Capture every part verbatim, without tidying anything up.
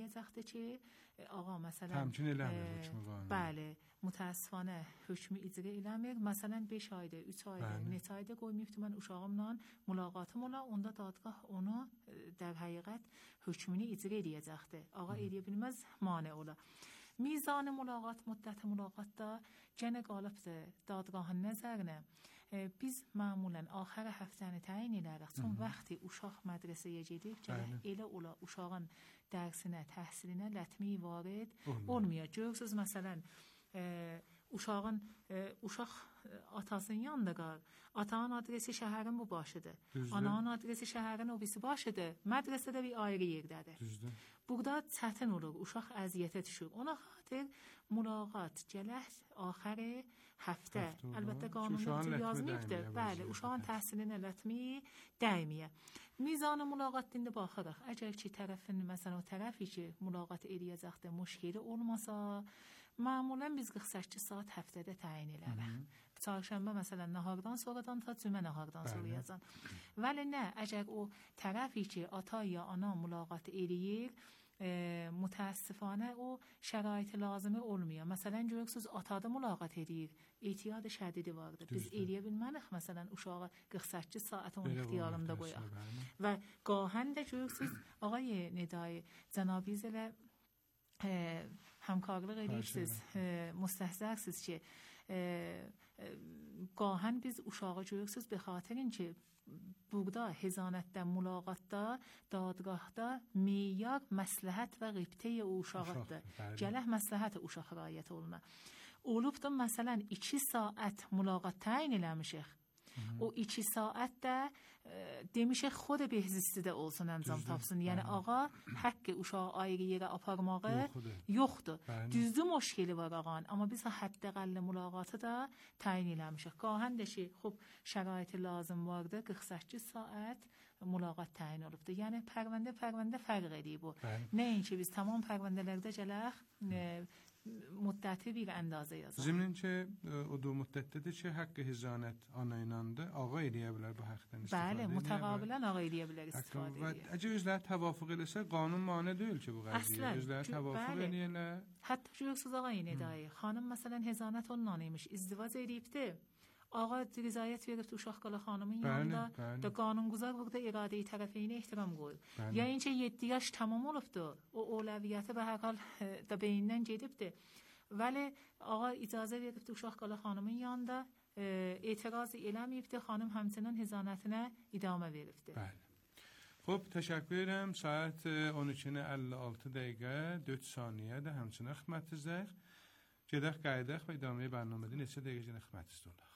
eləyəcəkdir ki, ağa məsələn təmkin eləmir hökmü qanuni. Bəli, mütəəssifانه hökmü icra eləmir. Məsələn beş ayda, üç ayda, neçə ayda qoymuyubdu mən uşağımla mülaqatım ola, onda dadgah onu در حقیقت hökmünü icra edəcəkdir. Ağa eləyə bilməz, mane ola. میزان ملاقات مدت ملاقاتda gene qalıbdır dadgahın nəzərinə. E, biz معمولا آخر həftəni təyin edirik. Son vaxtı uşaq mədrəsəyə gedir ki, elə ola uşağın dərsinə, təhsilinə lətmi varid olmuyor. Görürsüz məsələn e, uşağın e, uşaq atasının yanında qal. Atanın adresi şəhərin bu başıdır. Düzdür. Ananın adresi şəhərin o birisi başıdır. Mədrəsədə bir ayrı yerdədir. Düzdür. Burada çətin olur. Uşaq əziyyətə düşür. Ona xatir mülaqat gələk axır həftə. Əlbəttə qanunda yazmayıbdır. Bəli, uşağın təhsilinə lətmi dəymiyə. Mizanı mülaqat dində baxaraq, əgər ki tərəfin məsələn o tərəfi ki mülaqat eləyəcəkdir, müşkili olmasa, معمولا biz qırx səkkiz saat həftədə təyin edirik. Çarşənbə məsələn nahardan sonradan ta cümə nahardan sonra yazan. Vəli nə, əgər o tərəfi ki ata ya ana mülaqat eləyir, e, mütəəssifانه o şərait lazımı olmuyor. Məsələn görürsüz atada mülaqat edir, ehtiyat şədidi vardır. Biz eləyə bilmərik məsələn uşağı qırx səkkiz saat onun ixtiyarında qoyaq. Və gahən də görürsüz ağay Nedai cənab ilə همکارلıq edirsiniz, مستحضرsiz ki gahən biz uşağı görürsüz به خاطر اینکه burada hezanətdə, mülaqatda, dadgahda meyar məsləhət və qibtəyə o uşaqdır. Gələk məsləhət uşaq rayət oluna. Olubda məsələn iki saat mülaqat təyin eləmişik. O iki saat də e, demişək xod behzistidə olsun əncam tapsın. Yəni ağa haqqı uşağı ayrı yerə aparmağı yoxdur. Düzdür müşkili var ağanın, amma biz həddəqəlli mülaqatı da təyin eləmişik. Qahən də ki, xub şəraiti lazım vardı, qırx səkkiz saat mülaqat təyin olubdu. Yəni pərvəndə pərvəndə fərq edir bu. Nəinki biz tamam pərvəndələrdə gələk e, müddəti bir əndazə yazaq. Zimnin ki, o da müddətdədir ki, haqqı hizanət ana inandı, ağa eləyə bilər bu haqqdan istifadə. Bəli, mütəqabilən ağa eləyə bilər istifadə edir. Əgər özləri təvafuq eləsə, qanun mane deyil ki bu qəziyə. Özləri təvafuq eləyirlər. Hətta görürsüz ağa Nedai, xanım məsələn hizanət ondan imiş, izdivac edibdi. Ağa rızayət verib uşaq qala xanımın yanında da qanunquzar burada iradə-i tərəfeyni ehtiram qoyur. Yəni ki yeddi yaş tamam olubdu. O əvləviyyəti və hər hal da beyindən gedibdi. Vəli ağa icazə veribdi uşaq qala xanımın yanında e, etiraz eləməyibdi. Xanım həmçinin hizanətinə idamə veribdi. Bəli. Xub, təşəkkür edirəm. Saat on ikini əlli altı dəqiqə dörd saniyə də həmçinin xidmətinizdəyik. Gedək qayıdaq və idaməyə bərnamədə neçə dəqiqə xidmətinizdə olaq.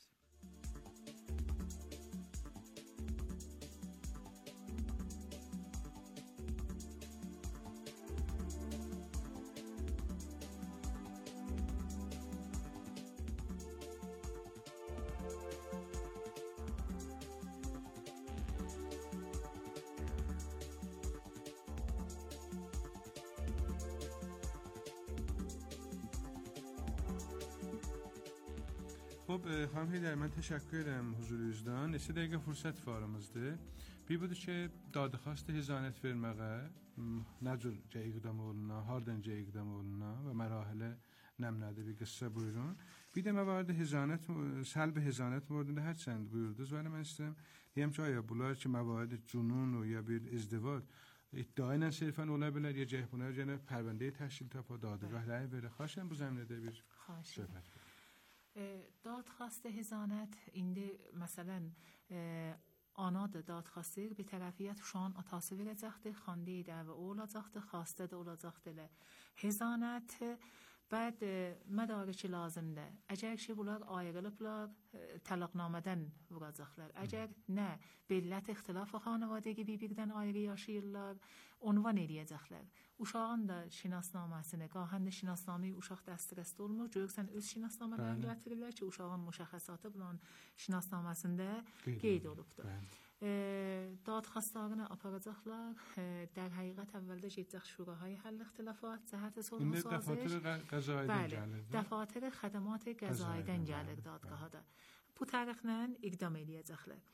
خب خانم هیدر من تشکر ederim huzurunuzdan. Neçə dəqiqə fürsət varımızdır. Bir budur ki, dadixwast hizanət verməyə nə cür iqdam oluna, hardan iqdam oluna və mərahələ nəmlədir bir qıssa buyurun. Bir də məvardə hizanət, səlb hizanət mövzusunda hərçənd buyurdunuz. Və mən istəyirəm deyəm ki, aya bunlar ki, məvardə cunun ya bir izdivac iddia ilə sirfən ola bilər, ya cəhb buna yəni pərvəndəyə təşkil tapa dadgahları verir. Xahiş bu zəminədə bir söhbət var. دادخواست هزانت indi məsələn e, anadır dadxwastir bir tərəfiyyət uşağın atası verəcəkdir, xandeyi dəvə olacaqdır, xastə də olacaqdır. Hezanət بعد مدارکی lazımdır. Əgər ki bunlar ayrılıblar, tələqnamədən vuracaqlar. Əgər nə, bellət ixtilafı xanavadəgi bir-birdən ayrı yaşayırlar, unvan eləyəcəklər. Uşağın da şinasnaməsini, qahən də şinasnaməyi uşaq dəstərəstə olmur. Görürsən, öz şinasnamələrini gətirirlər ki, uşağın müşəxəsatı bulan şinasnaməsində qeyd olubdur. دادخواستlarını aparacaqlar. در həqiqət əvvəldə gedəcək şurahay həll ixtilafat, cəhət sorğu saziş. Bəli, dəfatır xədəmat qəzaidən gəlir dadqaha da. Bu tərəflə iqdam eləyəcəklər.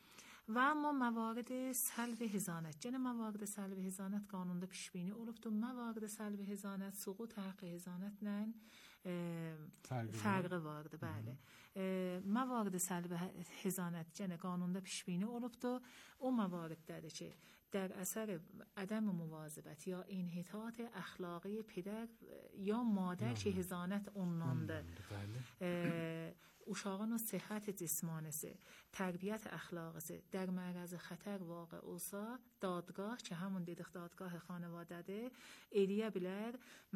و اما موارد سلب هزانت جن موارد سلب هزانت قانونda پیش بینی olubdu. موارد سلب هزانت سقوط حق هزانتlə fərqi vardı, bəli. موارد سلب هزانت جن قانونda پیش بینی olubdu. O mavaridləri ki, در اثر عدم مواظبت یا انحطاط اخلاقی پدر یا مادر که هزانت ondandı. uşağın صحت جسمانisi, تربیت اخلاقisi در معرض خطر واقع olsa, دادگاه که همون dedik دادگاه خانواده‌dir, eləyə bilər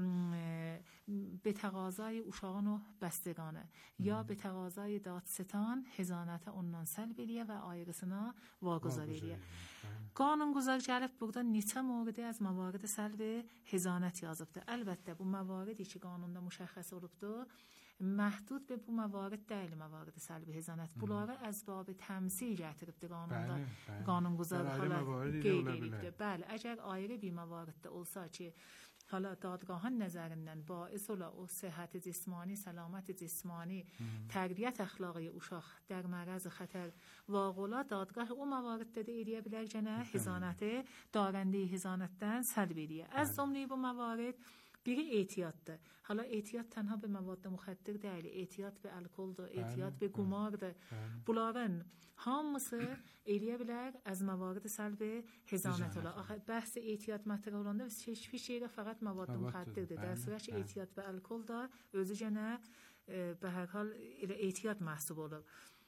به تقاضای uşağın bəstəganı یا به تقاضای دادستان هزانت ondan سلب eləyə və ayrısına واگذار eləyə. Qanunگذار gəlib burada neçə mövrid از موارد سلب هزانت yazıbdı. Əlbəttə bu mavaridی ki qanunda müşəxəs olubdu, محدود به bu موارد deyil موارد سلب هزانت. Bunları از باب تمثیل gətiribdi qanunda. Qanunگذار hala qeyd edibdi. Bəli, əgər ayrı bir mavariddə olsa ki, حالا دادگاهان نظرندن باعث ola o صحت جسمانی، سلامت جسمانی، تربیت اخلاقی uşaq در معرض خطر واقع ola, دادگاه o mavariddə də eləyə bilər gənə hezanəti darəndə hezanətdən səlb eləyə. از ضمن bu موارد biri ehtiyatdır. Hala ehtiyat tənha به مواد مخدر deyil, ehtiyat به الکلdır, ehtiyat به قمارdır. Bunların hamısı eləyə bilər از موارد سلب هزانت ola. Axı bəhs ehtiyat mətələ olanda heç bir şeydə faqat مواد مخدرdir. در صورت ehtiyat به الکل da özü gənə به هر حال ehtiyat محسوب olur.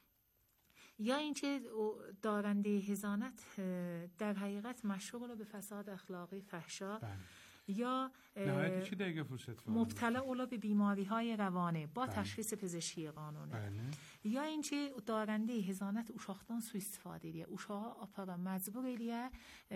یا اینکه دارنده هزانت در حقیقت مشغول به فساد اخلاقی، فحشا یا مبتلا اولا به بیماری های روانه با تشخیص پزشکی قانونی یا اینکه دارنده هزانت uşaqdan سوء استفاده ایلیه. uşağa apara məcbur ایلیه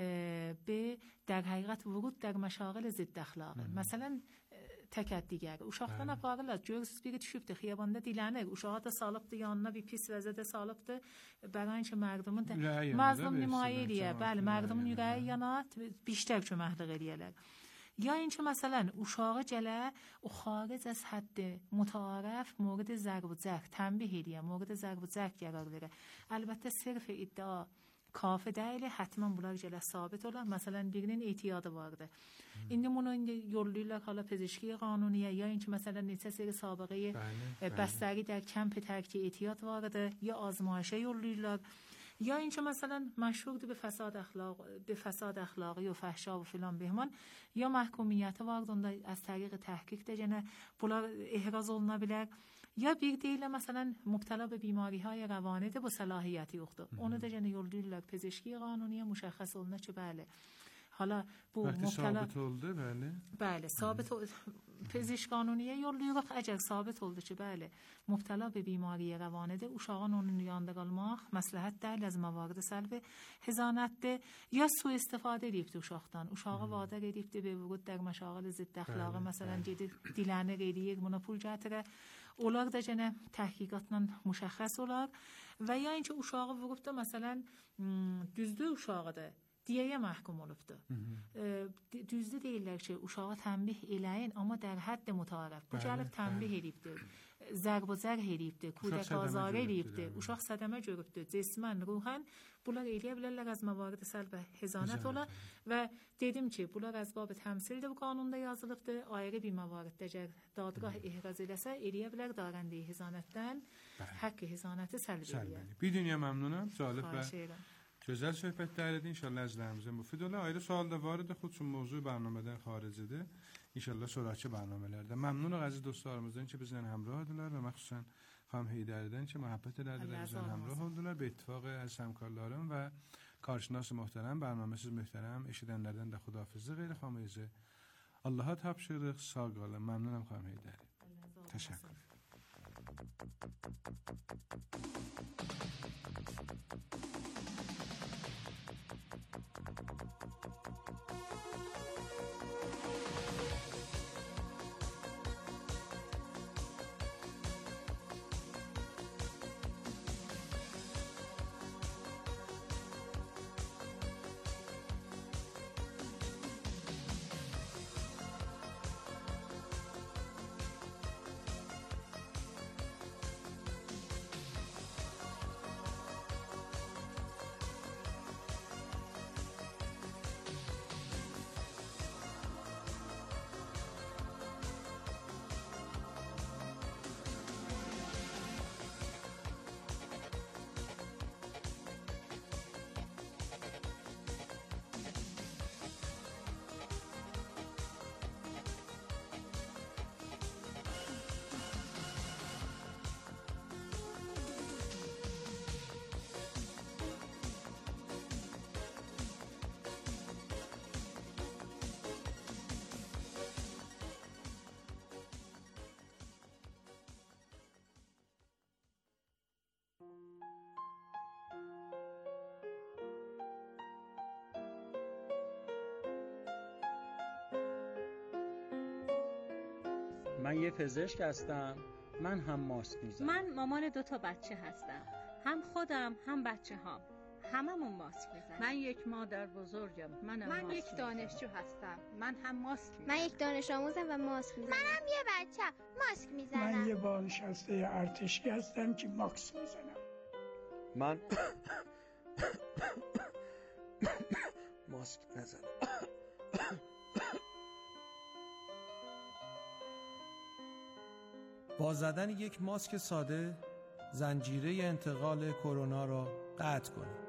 به در حقیقت ورود در مشاغل ضد اخلاقی. مثلا təkət digəri. Uşaqdan aparırlar, görürsüz biri düşübdür, xiyabanda dilənir. Uşağı da salıbdır yanına, bir pis vəziyyətdə salıbdır. Bəran ki, mərdumun məzlum nümayə eləyə. Bəli, mərdumun ürəyi yana, بیشتر köməklik eləyərlər. یا اینکه مثلا uşağı gələ o xaric از حد متعارف مورد ضرب و جرح تنبیه eləyə, مورد ضرب و جرح qərar verə. Əlbəttə sırf iddia kafə deyil, həttəmən bunlar gələ sabit olar. Məsələn, birinin etiyadı vardı. İndi bunu indi yollayırlar hala pezişki qanuniyə ya اینکه مثلا neçə seri sabıqəyə bəstəri در کمپ ترک اعتیاد vardı ya azmayışa yollayırlar. یا اینکه مثلا مشهور به فساد اخلاق به فساد اخلاقی و فحشا و فلان بهمان یا محکومیت واردونda از طریق تحقیق دجنه bunlar احراز oluna bilər. یا bir deyilə مثلا مبتلا به بیماری های روانه ده با صلاحیتی yoxdur. Onu da gene yollayırlar pezişki qanuniyə مشخص oluna ki bəli. حالا bu مبتلا ثابت oldu bəli. Bəli, ثابت پزشک قانونیه yollayırıq. Əgər ثابت oldu ki, bəli, مبتلا به بیماری روانه uşağın onun yanında qalmaq məsləhətdir, از موارد سلب هزانətdir. یا سوء استفاده edibdi uşaqdan. Uşağı vadar edibdi به ورود در مشاغل ضد اخلاقی. مثلا gedir dilənir eləyir, buna pul gətirər. Onlar da gənə təhqiqatla müşəxəs olar. Və ya اینکه uşağı vurub da məsələn düzdür uşağıdır. Diyəyə məhkum olubdu. Düzdür deyirlər ki, uşağa tənbih eləyin, amma در حد متعارف. Bu gəlib tənbih edibdir. Zərb و zərh edibdir, kudək azarı edibdir. Uşaq sədəmə görübdür, cismən, ruhən. Bunlar eləyə bilərlər az موارد سلب هزانت ola və dedim ki, bunlar az bab təmsildir bu qanunda yazılıbdır. Ayrı bir mavariddə əgər dadgah ehraz eləsə, eləyə bilər darəndə hezanətdən haqq hezanəti səlb eləyər. Bir dünya məmnunam, cəlib və gözəl söhbətlər edin. İnşallah əzizlərimizə müfid olar. Ayrı sual da var idi, xudsun mövzu برنامهdən xaricidir. İnşallah sonraki برنامهlərdə. Məmnunam əziz dostlarımızdan ki, bizlə həmrahdılar və məxsusən xanım Heydəridən ki, məhəbbət elədilər, bizlə həmrah oldular. Be ittifaq əziz həmkarlarım və karşınası möhtərəm, bərnaməsiz möhtərəm, eşidənlərdən də xudafizlik elə xanımızı Allaha tapşırıq, sağ qalın. Məmnunam xanım Heydəri. Təşəkkür. من یه پزشک هستم. من هم ماسک میزنم. من مامان دو تا بچه هستم. هم خودم هم بچه هام. هممون ماسک میزنیم. من یک مادر بزرگم. منم من ماسک یک دانشجو هستم. من هم ماسک میزنم. من یک دانش آموزم و ماسک میزنم. منم یه بچه ماسک میزنم. من یه بازنشسته ارتشی هستم که ماسک میزنم. من ماسک نزنم. با زدن یک ماسک ساده زنجیره انتقال کرونا را قطع کنید.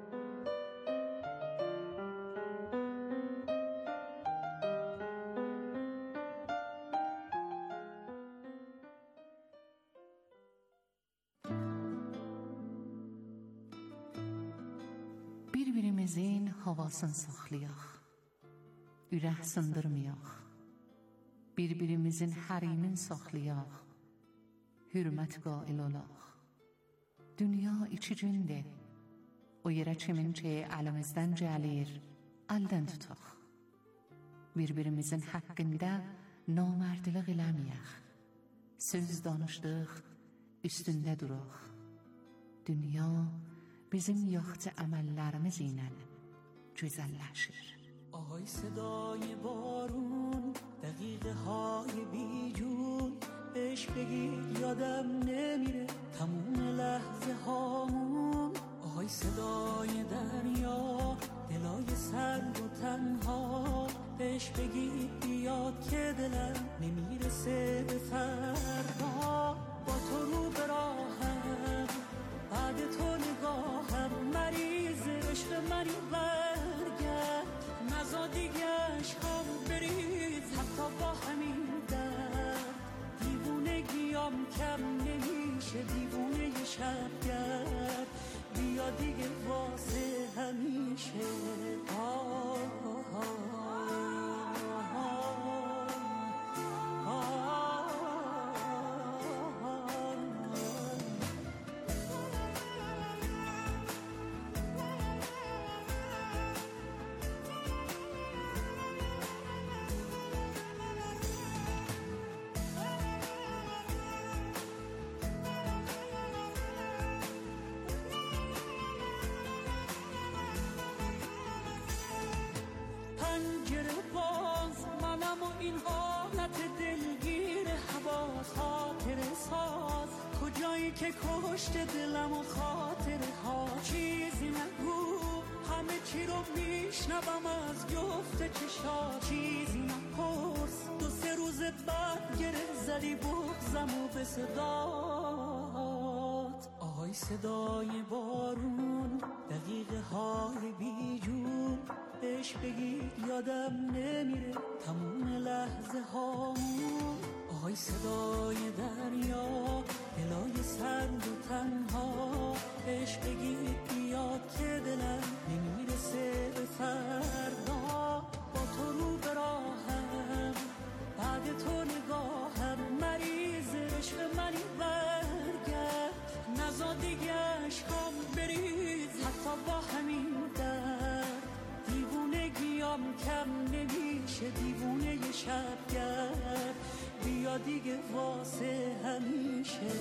Birbirimizin havasını saxlayaq, ürək sındırmayaq. Bir-birimizin hərimin saxlayaq, hürmət qail olaq. Dünya içi gündür, o yerə kimin ki əlimizdən gəlir, əldən tutaq. Bir-birimizin haqqında namərdlik eləməyək. Söz danışdıq, üstündə duraq. Dünya bizim yaxşı əməllərimiz ilə gözəlləşir. آهای صدای بارون دقیقه های بیجون بهش بگید یادم نمیره تموم لحظه هامون آهای صدای دریا دلای سرد و تنها بهش بگید بیاد که دلم نمیرسه به فردا با تو رو به راهم بعد تو نگاهم مریض عشق منی برگرد نزا دیگه عشقم بریز حتی با همین درد دیوونگیام کم نمیشه دیوونه یه شبگرد بیا دیگه واسه همیشه آه آه آه این حالت دلگیر حواس خاطر ساز کجایی که کشت دلم و خاطر ها چیزی نگو همه چی رو میشنوم از جفت چشا چیزی نپرس دو سه روز بعد گره زدی بغزم و به صدات آهای صدای بارون دقیقه های بیجون بهش بگید یادم نمیره تموم لحظه هامون آهای صدای دریا دلای سرد و تنها بهش بگید بیاد که دلم نمیرسه به فردا با تو رو به راهم بعد تو نگاهم مریض عشق منی برگرد نزا دیگه عشقم بریز حتی با همین درد دیوونگیام کم نمیشه دیوونه یه شبگرد بیا دیگه واسه همیشه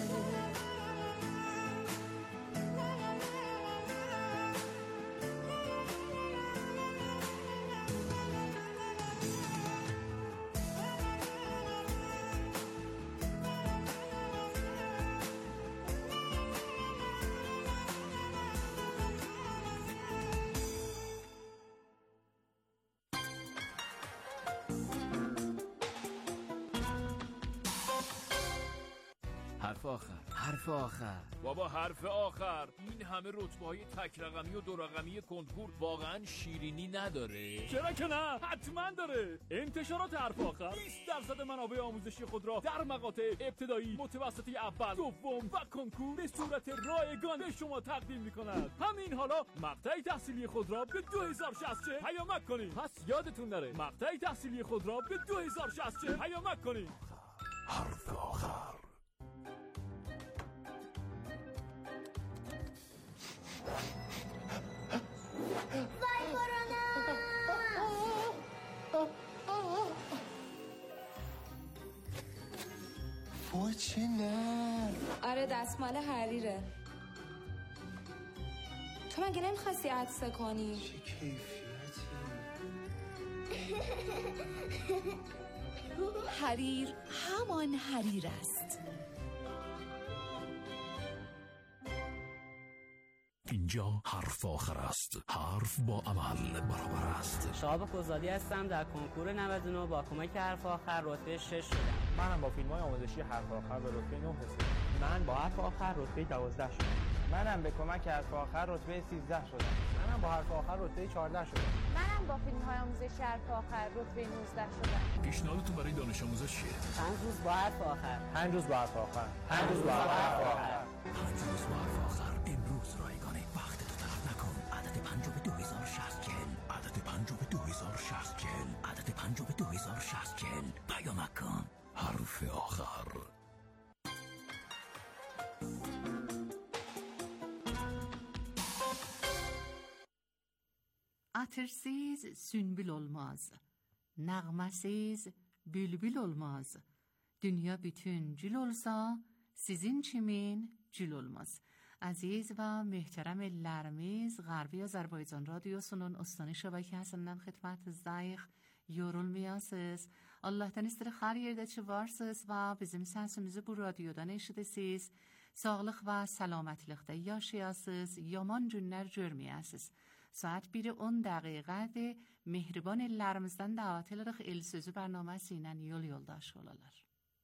حرف آخر حرف آخر بابا حرف آخر این همه رتبه‌های تک رقمی و دو رقمی کنکور واقعا شیرینی نداره؟ چرا که نه حتما داره. انتشارات حرف آخر بیست درصد منابع آموزشی خود را در مقاطع ابتدایی متوسطه اول دوم و کنکور به صورت رایگان به شما تقدیم می‌کند. همین حالا مقطع تحصیلی خود را به دو هزار و شصت پیامک کنید. پس یادتون نره مقطع تحصیلی خود را به دو هزار و شصت پیامک کنید. حرف آخر وای کرونا وای چه نر. آره دستمال حریره. تو مگه نمیخواستی عطسه کنی؟ چه کیفیتی. حریر همان حریر است. اینجا حرف آخر است. حرف با عمل برابر است. شهاب خوزادی هستم. در کنکور نود و نه با کمک حرف آخر رتبه شش شدم. منم با فیلم‌های آموزشی حرف آخر به رتبه نه رسیدم. من با حرف آخر رتبه دوازده شدم. منم به کمک حرف آخر رتبه سیزده شدم. منم با حرف آخر رتبه چهارده شدم. منم با فیلم‌های آموزشی حرف آخر رتبه نوزده شدم. پیشنهادتون برای دانش آموزا چیه؟ پنج روز با حرف آخر. پنج روز با حرف آخر. پنج روز با حرف آخر. پنج روز با حرف آخر. امروز رایگانه. وقتتو تلف نکن. عدد پنج به دو هزار و شصت چهل. عدد پنج به دو هزار و شصت چهل. عدد پنج به دو هزار و شصت چهل. پیام کن. حرف آخر. Atırsız sünbül olmaz, nağmasız bülbül olmaz. Dünya bütün gül olsa, sizin çimin gül olmaz. عزیز و محترم لرمیز غربی آذربایجان رادیوسunun استان şebeke həsindən xidmətinizdeyiq. Yorulmayasınız. Allah'tan istəyir hər yerdə ki varsınız və bizim səsimizi bu radiodan eşidəsiniz. Sağlıq və səlamətlikdə yaşayasınız. Yaman günlər görməyəsiniz. Saat bir on dəqiqədir. Mehriban ellərimizdən dəvət edirik el sözü bərnaməsi ilə yol yoldaş olalar.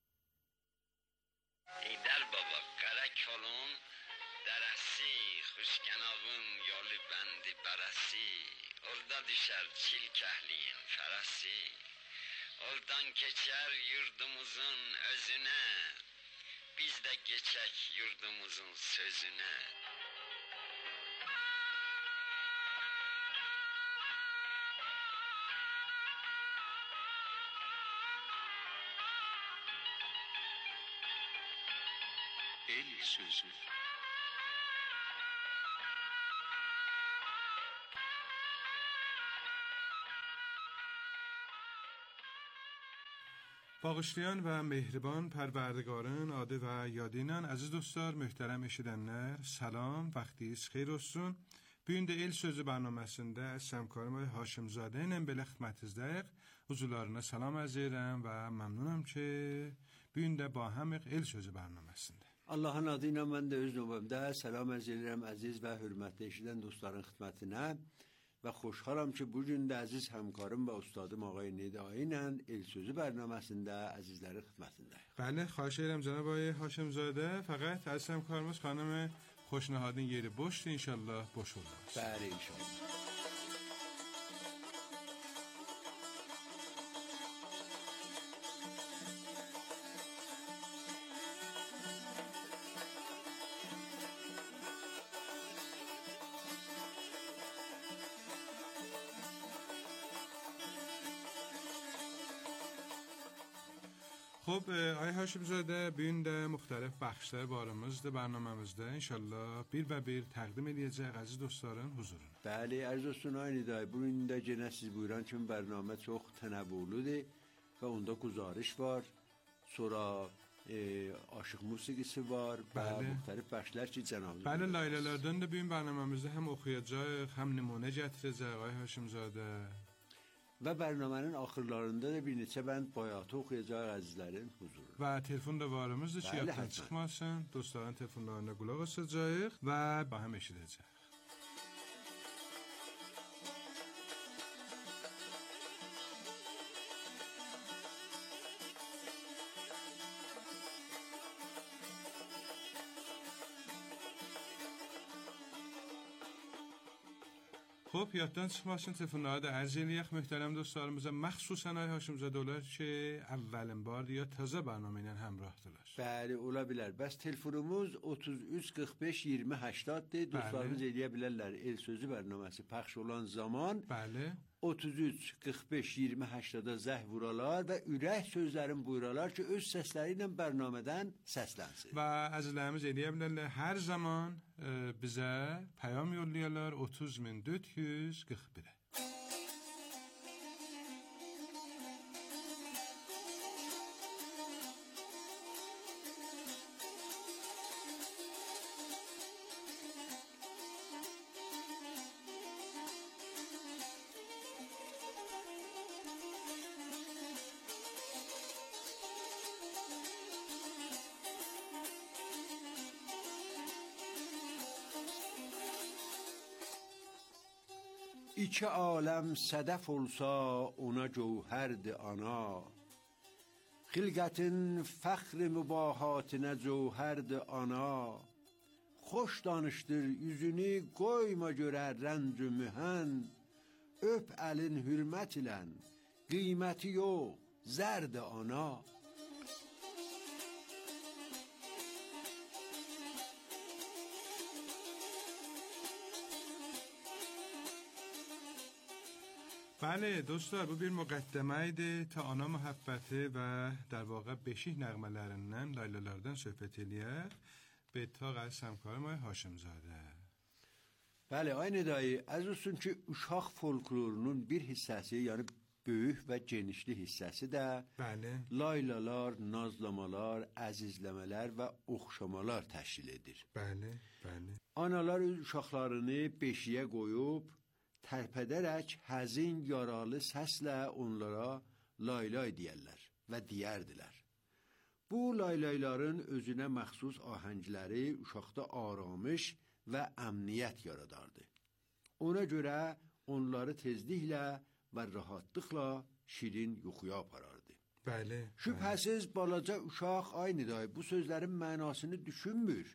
ایدر بابا قره کلون درسی خوشگنابون یالی بندی برسی orada düşer çil kahliyin ferasi oradan geçer yurdumuzun özüne biz de geçek yurdumuzun sözüne. El sözü. Bağışlayan və mehriban pərvərdigarın adı və yadı ilə əziz dostlar, möhtərəm eşidənlər, salam, vaxtınız xeyir olsun. Bu gün də El Sözü bərnaməsində səmkarım Haşimzadə ilə belə xidmətinizdəyik. Huzurlarına salam ərz edirəm və məmnunam ki, bu gün də ba həmiq El Sözü bərnaməsində. Allahın adı ilə mən də öz növbəmdə salam ərz edirəm əziz və hörmətli eşidən dostların xidmətinə. و خوشحالم که bu gün də əziz həmkarım və ustadım آقای ندایی ilə El Sözü bərnaməsində əzizlərin xidmətindəyik. بله، خواهش edirəm cənab آقای هاشمزاده. فقط از همکارımız خانم خوشنهادın yeri boşdur, inşallah boş olmaz. بله inşallah. خب آقای هاشمزاده بین də müxtəlif bəxşlər barımızdır برنامemizdə. İnşallah bir və bir təqdim edəcək əziz dostların huzuruna. بله عرض dostun aynı day. Bugün də yenə siz buyuran kimi bərnamə çox tənəvvülüdür və onda guzarış var. Sonra e, aşıq musiqisi var və müxtəlif bəxşlər ki cənabınız. Bəli, laylələrdən də bugün bərnaməmizdə həm oxuyacaq, həm nümunə gətirəcək ağay Haşimzadə. Və bərnamənin axırlarında da bir neçə bənd bayatı oxuyacaq əzizlərin huzuruna. Və telefon da varımızdır ki, yaddan çıxmasın. Dostların telefonlarına qulaq asacağıq və bahəm eşidəcək. خب یادتان çıxmasın telefonları da ərz eləyək möhtərəm dostlarımıza, məxsusən ay Haşimzadə olar ki, əvvəlin bardır ya təzə bərnamə ilə həmrahdılar. Bəli, ola bilər. Bəs telefonumuz otuz üç qırx beş iyirmi həştaddır. Dostlarımız eləyə bilərlər. El Sözü bərnaməsi pəxş olan zaman Bəli. otuz üç qırx beş iyirmi həştada zəh vuralar və ürək sözlərin buyuralar ki, öz səsləri ilə bərnamədən səslənsin. Və əzizlərimiz eləyə bilərlər, hər zaman e, bizə pəyam yollayarlar otuz min dörd yüz qırx birə. İki aləm sədəf olsa ona cövhərdir ana. Xilqətin fəxri mübahatına cövhərdir ana. Xoş danışdır yüzünü qoyma görər rəncü mühən. Öp əlin hürmət ilən, qiyməti yox, zərdi ana. بله دوستlar bu bir müqəddimə idi ta ana məhəbbəti və در واقع beşik nəğmələrindən, laylalardan söhbət eləyək. به اتفاق از همکارم آقای هاشمزاده. بله آقای ندایی، از olsun ki uşaq folklorunun bir hissəsi, yəni böyük və genişli hissəsi də bəli, laylalar, nazlamalar, əzizləmələr və oxşamalar təşkil edir. Bəli, bəli. Analar öz uşaqlarını beşiyə qoyub tərpədərək həzin, yaralı səslə onlara laylay deyərlər və deyərdilər. Bu laylayların özünə məxsus ahəngləri uşaqda aramış və əmniyyət yaradardı. Ona görə onları tezliklə və rahatlıqla şirin yuxuya aparardı. Bəli. Şübhəsiz balaca uşaq aynı day bu sözlərin mənasını düşünmür.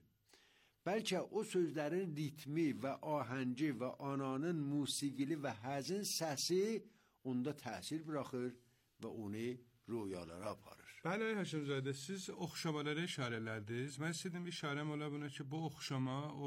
Bəlkə o sözlərin ritmi və ahəngi və ananın musiqili və həzin səsi onda təsir buraxır və onu rüyalara aparır. Bəli, Həşimzadə, siz oxşamalara işarələrdiniz. Mən istədim işarəm ola buna ki, bu oxşama o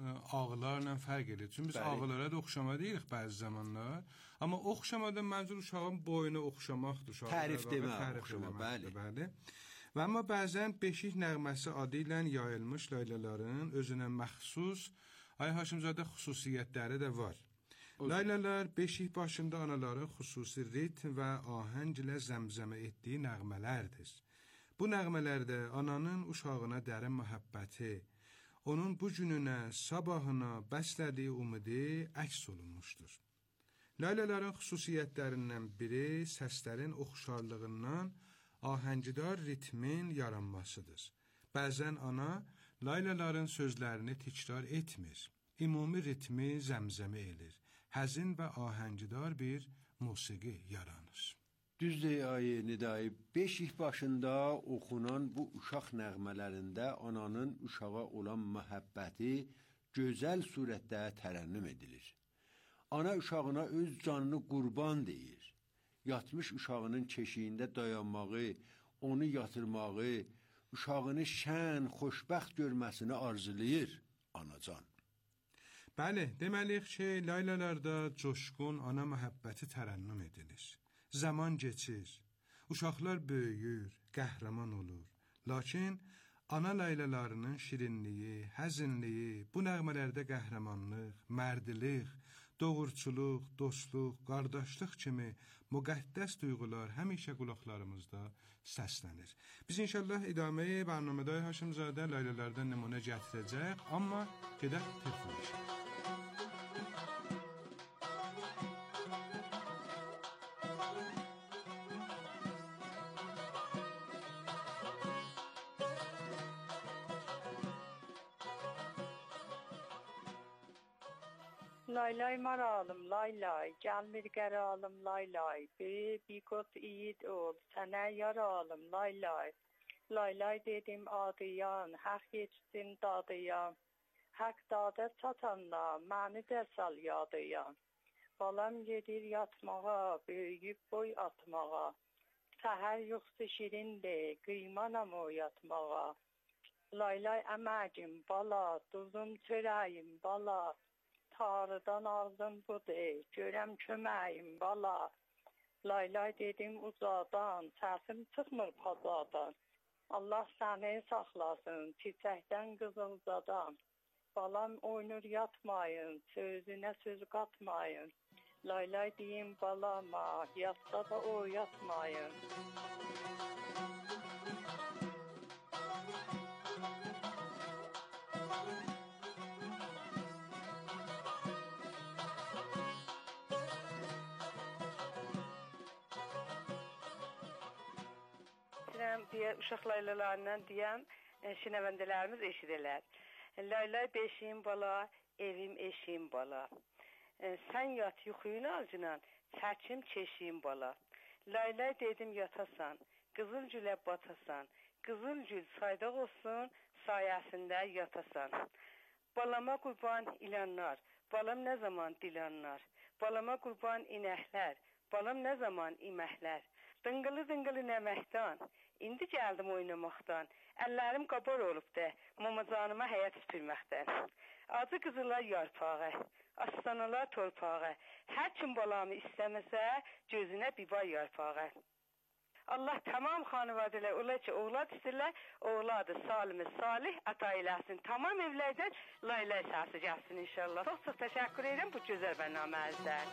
ağlarla fərq edir. Çünki biz ağlara da oxşama deyirik bəzi zamanlar. Amma oxşamadan mənzur uşağın boyunu oxşamaqdır. Tərif demək, oxşama, bəli. bəli. Və amma bəzən beşik nəğməsi adı ilə yayılmış laylaların özünə məxsus, ay Həşimzadə, xüsusiyyətləri də var. Laylalar beşik başında anaların xüsusi ritm və ahəng ilə zəmzəmə etdiyi nəğmələrdir. Bu nəğmələrdə ananın uşağına dərin məhəbbəti, onun bu gününə, sabahına bəslədiyi umidi əks olunmuşdur. Laylaların xüsusiyyətlərindən biri səslərin oxşarlığından ahəngidar ritmin yaranmasıdır. Bəzən ana laylaların sözlərini təkrar etmir, ümumi ritmi zəmzəmə edir. Həzin və ahəngidar bir musiqi yaranır. Düzdür ay Nidai, beşik başında oxunan bu uşaq nəğmələrində ananın uşağa olan məhəbbəti gözəl surətdə tərənnüm edilir. Ana uşağına öz canını qurban deyir. Yatmış uşağının keşiyində dayanmağı, onu yatırmağı, uşağını şən, xoşbəxt görməsini arzulayır anacan. Bəli, deməliyik ki, laylalarda coşqun ana məhəbbəti tərənnüm edilir. Zaman keçir, uşaqlar böyüyür, qəhrəman olur. Lakin ana laylalarının şirinliyi, həzinliyi, bu nəğmələrdə qəhrəmanlıq, mərdilik, doğurçuluq, dostluq, qardaşlıq kimi müqəddəs duyğular həmişə qulaqlarımızda səslənir. Biz inşallah idaməyi bərnamədə Həşimzadə laylalardan nümunə gətirəcək, amma gedək telefon. Laylay maralım laylay, gelmir geralım laylay, bir bigot iyid ol, sənə yaralım laylay. Laylay dedim adıyan, haq geçsin dadıyan, haq dada çatanla, məni də sal yadıyan. Balam gedir yatmağa, böyüyüb boy atmağa, səhər yoxsa şirindir, qıymanam o yatmağa. Laylay əməcim bala, duzum çörəyim bala, Tarıdan aldım bu de, görəm köməyim bala. Laylay dedim uzadan, səsim çıxmır pazadan. Allah səni saxlasın, çiçəkdən qızıldadan. Balam oynur yatmayın, sözünə söz qatmayın. Laylay deyim balama, yatsa da o yatmayın. Diye uşaq laylalarından deyəm, şinəvəndələrimiz eşidilər. Laylay beşiyim bala, evim eşiyim bala. E, sen yat yuxuyun alcınan, çəkim çeşiyim bala. Laylay dedim yatasan, qızıl gülə batasan, qızıl gül saydaq olsun, sayəsində yatasan. Balama qurban ilanlar, balam nə zaman dilanlar, balama qurban inəklər, balam nə zaman iməklər. Dıngılı dıngılı nəməkdən, indi gəldim oynamaqdan, əllərim qabar olubdu, mamacanıma həyat süpürməkdən. Acı qızılar yarpağı, astanalar torpağı, hər kim balamı istəməsə, gözünə bibar yarpağı. Allah tamam xanıvadələr, ola ki, oğlad istəyirlər, oğladı salimi salih ata eləsin. Tamam evlərdən laylay səsi gəlsin inşallah. Çox çox təşəkkür edirəm bu gözəl bərnaməmizdən.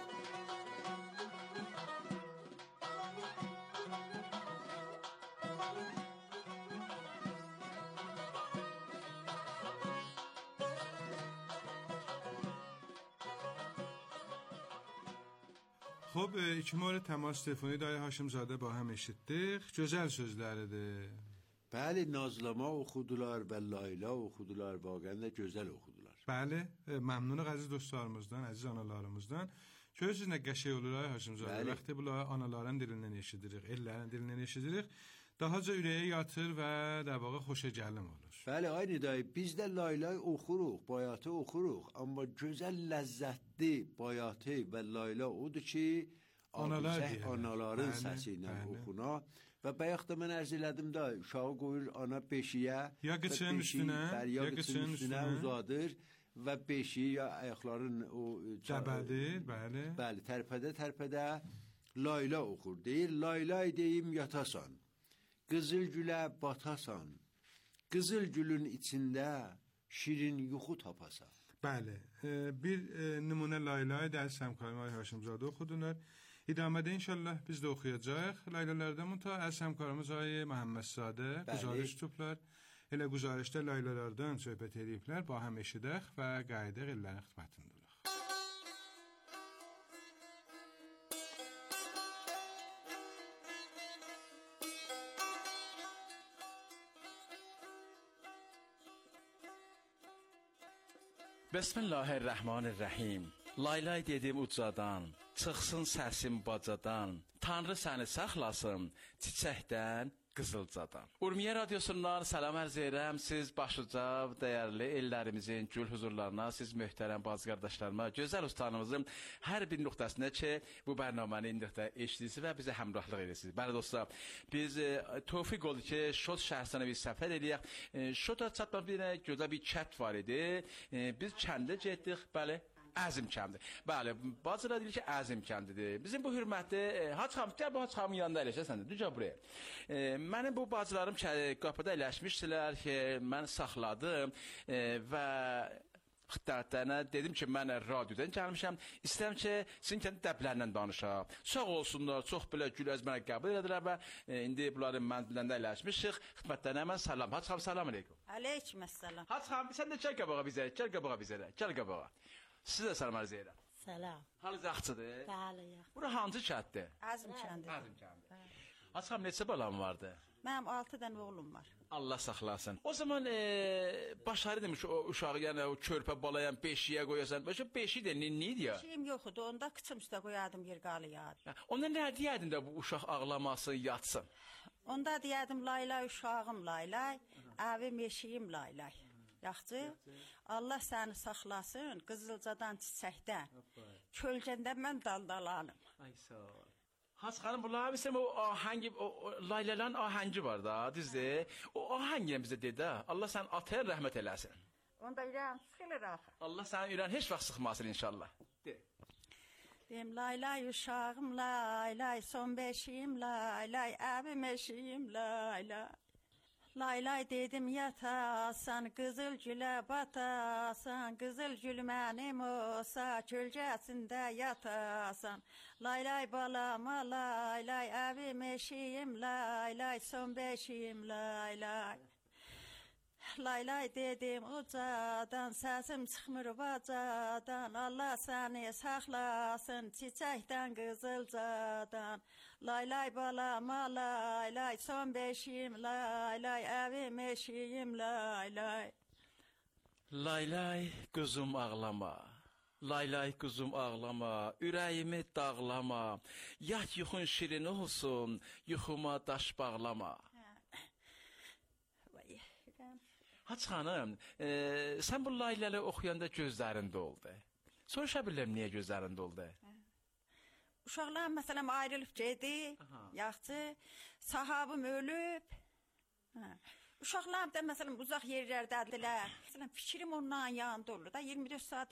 خب iki مورد تماس تلفنی دای هاشمزاده با هم eşittik. Gözəl sözləridir. Bəli, Nazlama oxudular və Layla oxudular, vaqəən də gözəl oxudular. Bəli, məmnunuq əziz dostlarımızdan, əziz analarımızdan. Görürsünüz nə qəşəng olur ay Haşimzadə. Vaxtı bunları anaların dilindən eşidirik, ellərin dilindən eşidirik. Dahaca ürəyə yatır və dəvağa xoşa gəlim olur. Bəli, ay Nidai, biz də Laylay oxuruq, bayatı oxuruq, amma gözəl ləzzətli bayatı və Layla odur ki, Analar anaların səsi ilə oxuna və bayaq da mən ərz elədim də, uşağı qoyur ana beşiyə, ya qıçının üstünə, ya qıçının üstünə uzadır və beşiyi ya ayaqların o cəbədir, bəli. Bəli, tərpədə tərpədə Layla oxur. Deyir, Laylay deyim yatasan, qızıl gülə batasan, qızıl gülün içində şirin yuxu tapasan. Bəli, bir nümunə Laylay dərs həmkarım ay Haşimzadə oxudular. İdamədə inşallah biz də oxuyacaq. Laylalardan müta ərs həmkarımız ay Məhəmmədzadə güzarış tutublar. Elə güzarışda laylalardan söhbət ediblər. Ba həm eşidək və qayıdıq ellərin xidmətindədir. Bismillahirrahmanirrahim. Laylay dedim ucadan, çıxsın səsim bacadan, Tanrı səni saxlasın çiçəkdən, qızılcadan. Urmiyə radiosundan salam ərz edirəm. Siz başlıca dəyərli ellərimizin gül huzurlarına, siz möhtərəm bazı qardaşlarıma, gözəl ustanımızın hər bir nöqtəsində ki, bu bərnaməni indiqdə eşidirsiniz və bizə həmrahlıq edirsiniz. Bəli dostlar, biz e, tövfiq oldu ki, Şot şəhərinə bir səfər edək. E, Şota çatmaq bir gözəl bir kənd var idi. E, biz kəndə getdik, bəli. Əzim kəndidir. Bəli, bazıları deyir ki, Əzim kəndidir. Bizim bu hörmətli e, Hacı xanım, gəl bu Hacı xanımın yanında əyləşə sən də, dücə buraya. E, mənim bu bacılarım qapıda əyləşmişdilər ki, mən saxladım e, və xidmətlərinə dedim ki, mən radiodan gəlmişəm, istəyirəm ki, sizin kəndi dəblərlə danışam. Sağ olsunlar, çox belə güləz mənə qəbul edilər və e, indi bunların mənzilində əyləşmişik. Xidmətlərinə mən salam. Hacı xanım, salam aleyküm. Aleyküm əssalam. Hacı xanım, sən də gəl qabağa bizə, gəl qabağa bizə, gəl qabağa. Sizə salam arz edirəm. Salam. Halınız yaxşıdır? Bəli, yaxşı. Bura hansı kənddir? Əzim kəndidir. Əzim kəndidir. Hacı xanım, neçə balam vardı? Mənim altı dənə oğlum var. Allah saxlasın. O zaman e, başarı demiş o uşağı, yəni o körpə balayan beşiyə qoyasan. Başa beşi də nə idi ya? Şeyim yox idi, onda qıçım üstə qoyardım, yer qalıyadı. Onda nə deyərdin də bu uşaq ağlamasın, yatsın? Onda deyərdim, Laylay uşağım Laylay, əvim eşiyim Laylay. Yaxşı, Allah səni saxlasın, qızılcadan çiçəkdən, kölgəndə mən daldalanım. Ay sağ ol. Hacı xanım, bunlar bizim o ahengi, o, o laylaların ahengi var da, düzdür? O ahengilə bizə dedi, Allah sən ataya rəhmət eləsin. Onda ürəyim sıxılır axı. Allah sənin ürəyini heç vaxt sıxmasın inşallah. De. Deyim, Laylay uşağım Laylay, son beşiyim Laylay, əvim eşiyim Laylay. Laylay dedim yatasan, qızıl gülə batasan, qızıl gül mənim olsa, kölgəsində yatasan. Laylay balama laylay, əvim eşiyim laylay, son beşiyim laylay. Laylay dedim ucadan, səsim çıxmır bacadan, Allah səni saxlasın çiçəkdən, qızılcadan. Laylay balama laylay, son beşiyim laylay, əvim eşiyim laylay. Laylay qızım ağlama, Laylay quzum ağlama, ürəyimi dağlama, yat yuxun şirin olsun, yuxuma daş bağlama. Hacı xanım, e, sən bu laylələri oxuyanda gözlərində oldu. Soruşa bilirəm niyə gözlərində oldu? Uşaqlar məsələn ayrılıb getdi, yaxşı, sahabım ölüb. Hə. Uşaqlar da məsələn uzaq yerlərdədirlər. Məsələn fikrim ondan yanında olur da iyirmi dörd saat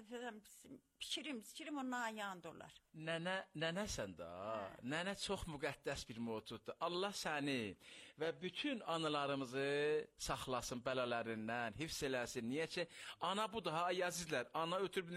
fikrim, fikrim ondan yanında olur. Nənə, nənəsən də. Nənə çox müqəddəs bir mövcuddur. Allah səni və bütün anılarımızı saxlasın bələlərindən, hifz eləsin. Niyə ki, ana bu daha ay əzizlər, ana ötürüb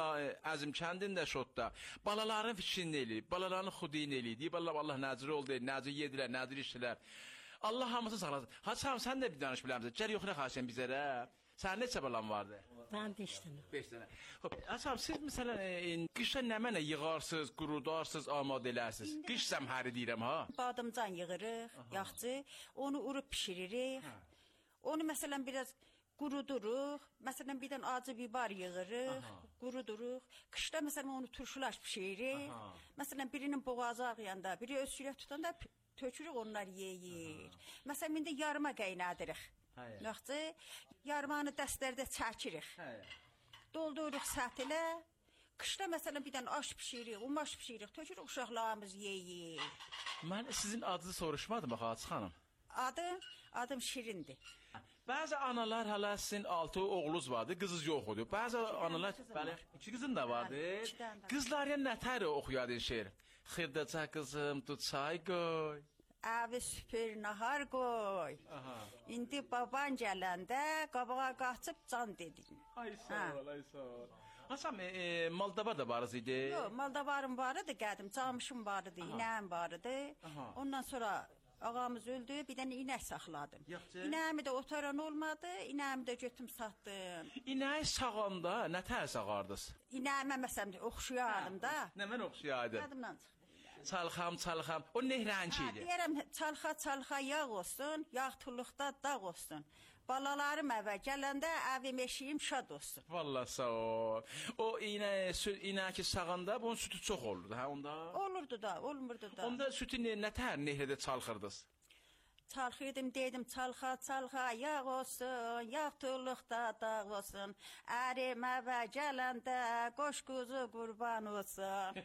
əzim kəndində şotda. Balaların fikrini eləyib, balaların xudini eləyib. Deyib Allah, Allah nəcir oldu, nəcir yedilər, nəcir işdilər. Allah hamısını sağlasın. Hacı xanım, sən də bir danış biləmsən. Gəl yoxuna xaşən bizərə. Sənin neçə balan vardı? Mən beş dənə. beş dənə. Hacı xanım, siz məsələn e, qışda nə mənə yığarsınız, qurudarsınız, amadə elərsiniz? Qış səmhəri deyirəm ha. Badımcan yığırıq, yaxçı. Onu urub pişiririk. Hə. Onu məsələn biraz quruduruq. Məsələn bir dənə acı bibar yığırıq, quruduruq. Qışda məsələn onu turşulaş pişiririk. Məsələn birinin boğazı ağrıyanda, biri öskürək tutanda tökürük onlar yeyir. Məsələn, indi yarıma qaynadırıq. Yaxçı, yarımanı dəstlərdə çəkirik. Doldururuq sətilə. Qışda məsələn bir dənə aş pişiririk, umaş pişiririk, tökürük uşaqlarımız yeyir. Mən sizin adınızı soruşmadım axı Hacı xanım. Adım, adım Şirindir. Bəzi analar hələ sizin altı oğlunuz vardı, qızınız yox idi. Bəzi analar, bəli, iki qızın da vardı. Qızlar ya nətər oxuyardın şeir? Xırdaca qızım, tut çay qoy. Abi süpür nahar qoy. İndi baban gələndə qabağa qaçıb can dedin. Ay sağ ol, ay sağ ol. Hasan, e, Moldova da varız idi? Yox, Moldovarım var idi, qədim, camışım var idi, inəyim var idi. Ondan sonra ağamız öldü, bir dənə inək saxladım. İnəyimi də otaran olmadı, inəyimi də götüm satdım. İnəyi sağanda nə tər sağardınız? İnəyimə məsələn oxşuyardım da. Nə mən oxşuyardım? Yadımdan çıxdı. Çalxam, çalxam, o nehrənki idi. Deyərəm, çalxa, çalxa yağ olsun, yağ tulluqda dağ olsun. Balalarım əvə gələndə əvim eşiyim şad olsun. Vallahi sağ ol. O iynə, iynə ki sağanda bunun sütü çox olurdu, hə onda? Olurdu da, olmurdu da. Onda sütü nə tər nehrədə çalxırdınız? Çalxırdım, dedim çalxa, çalxa yağ olsun, yağ tulluqda dağ olsun. Ərim əvə gələndə qoş quzu qurban olsun.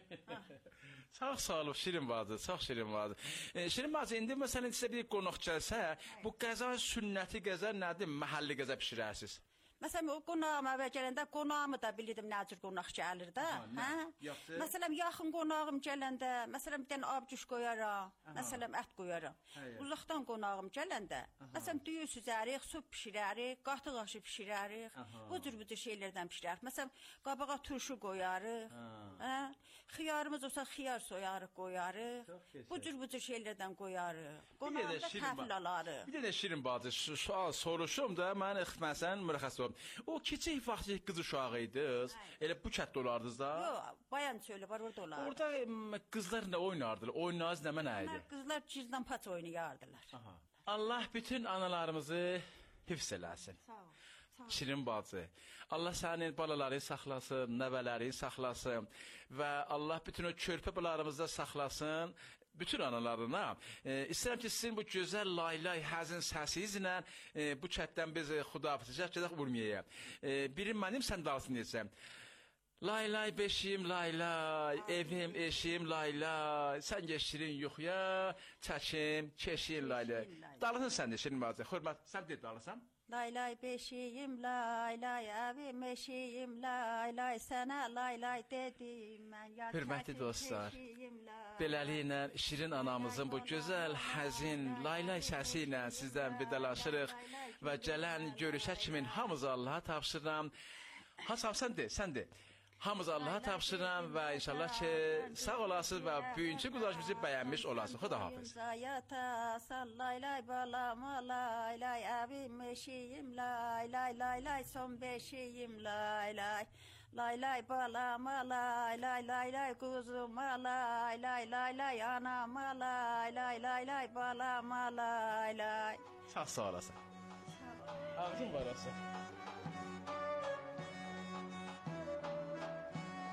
Çox sağ olun, Şirin bacı, çox Şirin bacı. E, Şirin bacı, indi məsələn sizə bir qonaq gəlsə, bu qəza sünnəti qəza nədir, məhəlli qəza pişirərsiniz? Məsələn, o qonağım əvə gələndə qonağımı da bilirdim nə cür qonaq gəlir də. Hə? Məsələn, yaxın qonağım gələndə, məsələn, bir dənə abcüş qoyaram, məsələn, ət qoyaram. Uzaqdan qonağım gələndə, məsələn, düyü süzərik, su pişirərik, qatıq aşı pişirərik, bu cür bu cür şeylərdən pişirərik. Məsələn, qabağa turşu qoyarıq, hə? Xiyarımız olsa xiyar soyarıq, qoyarıq, bu cür bu cür şeylərdən qoyarıq. Qonağımda təhvil alarıq. Bir də Şirin bacı, sual soruşum da, mən məsələn, mürəxəs olum. O kiçik vaxtı qız uşağı idiniz, elə bu kətdə olardınız da? Yox, bayan çölü var, orada olardı. Orada qızlar nə oynardılar, oyunlarınız nə mənə idi? Qızlar cizdan paç oynayardılar. Allah bütün analarımızı hifz eləsin. Sağ ol. Şirin bacı, Allah sənin balaları saxlasın, nəvələri saxlasın və Allah bütün o körpə balalarımızda saxlasın, bütün analarına. E, istəyirəm ki, sizin bu gözəl laylay həzin səsinizlə e, bu kətdən biz xudafizəcək gedək Urmiyəyə. E, biri mənim, sən dalsın deyəcəm. Laylay beşiyim, laylay, evim, eşiyim, laylay, sən geçirin yuxuya, çəkim, keşiyim, laylay. Dalısın sən də, Şirin bacı, xörmət, sən deyil dalırsan? Laylay beşiyim, laylay, evim eşiyim, laylay, sənə laylay dedim mən. Hörmətli dostlar, beləliklə Şirin anamızın bu gözəl, həzin, laylay səsi ilə sizdən vidalaşırıq və gələn görüşə kimin hamımızı Allaha tapşırıram. Hasan, sən de, sən de. Hamımızı Allaha tapşırıram və inşallah ki, sağ olasınız və bugünkü quzarışımızı bəyənmiş olasınız. Xuda hafiz. Laylay balama, laylay, əvim eşiyim, laylay, laylay, son beşiyim, laylay. Laylay balama, laylay, laylay, quzuma, laylay, laylay, anama, laylay, laylay, balama, laylay. Sağ sağ olasın. Ağzın var olsun.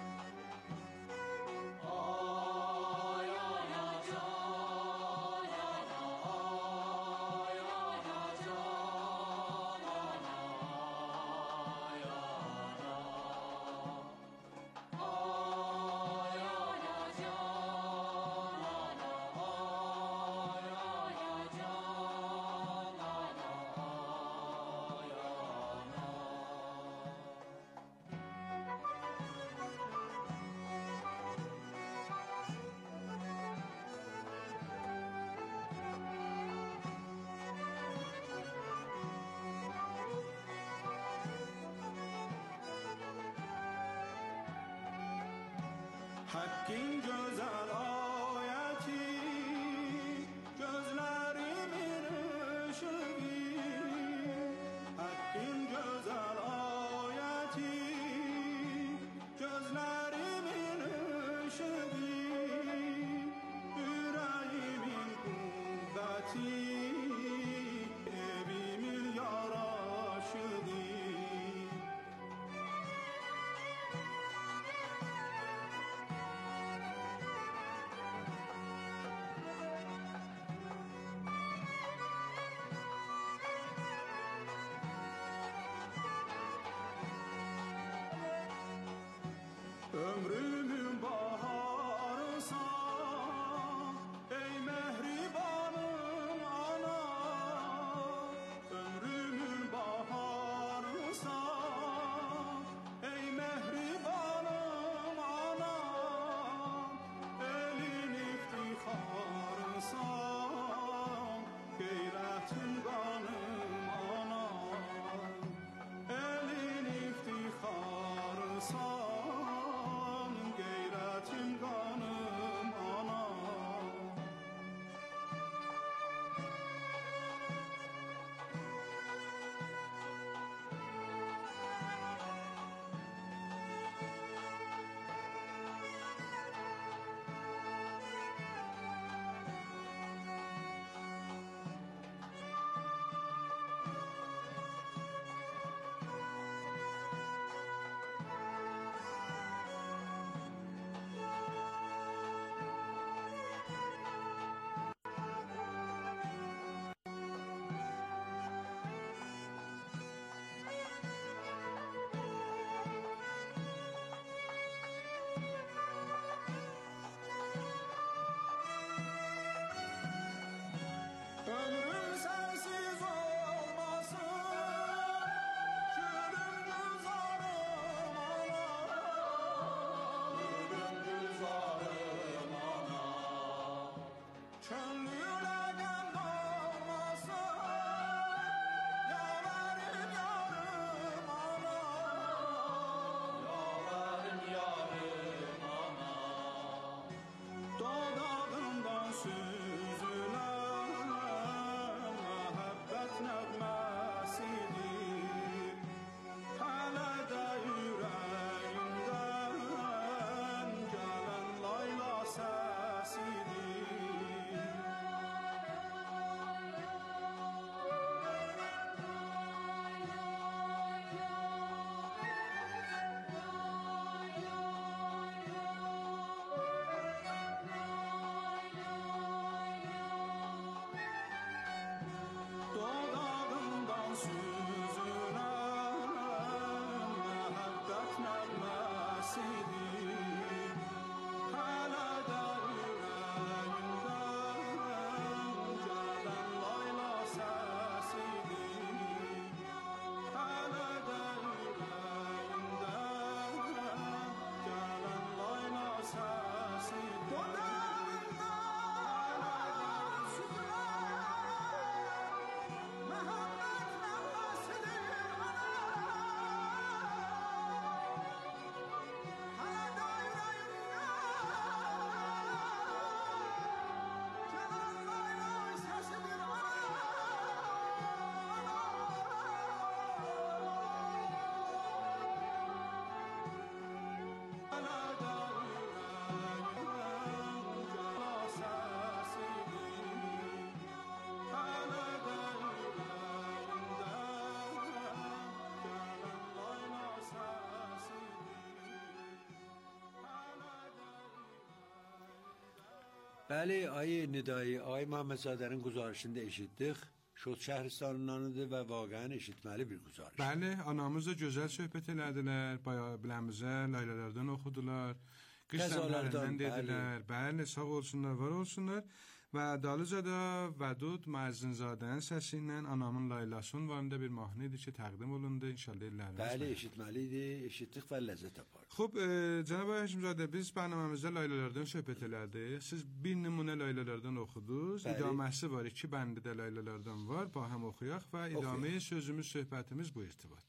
Bəli, ay Nidai, ay Məhəmməd Zadənin quzarışında eşitdik. Şot şəhristanındanıdır və vaqəən eşitməli bir quzarış. Bəli, anamız da gözəl söhbət elədilər, bayağı biləmizə laylalardan oxudular, qış səmlərindən dedilər. Bəli, sağ olsunlar, var olsunlar. Və dalıca da Vədud Məzzinzadənin səsi ilə anamın laylasının varında bir mahnı idi ki, təqdim olundu, inşallah ellərimiz. Bəli, eşitməli idi, eşitdik və ləzzət apardı. Xub, e, cənab Həşimzadə, biz bərnaməmizdə laylalardan söhbət elədik. Siz bir nümunə laylalardan oxudunuz. Bəli. İdaməsi var, iki bəndi də laylalardan var. Bahəm oxuyaq və idamə sözümüz, söhbətimiz bu irtibatdır.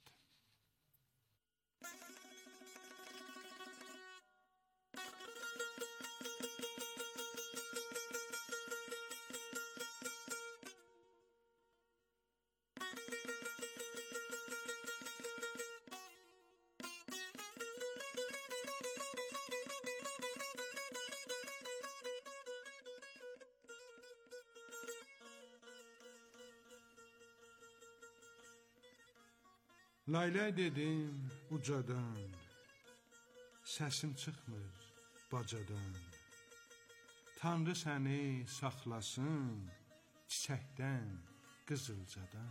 Layla dedim ucadan, səsim çıxmır bacadan. Tanrı səni saxlasın çiçəkdən, qızılcadan.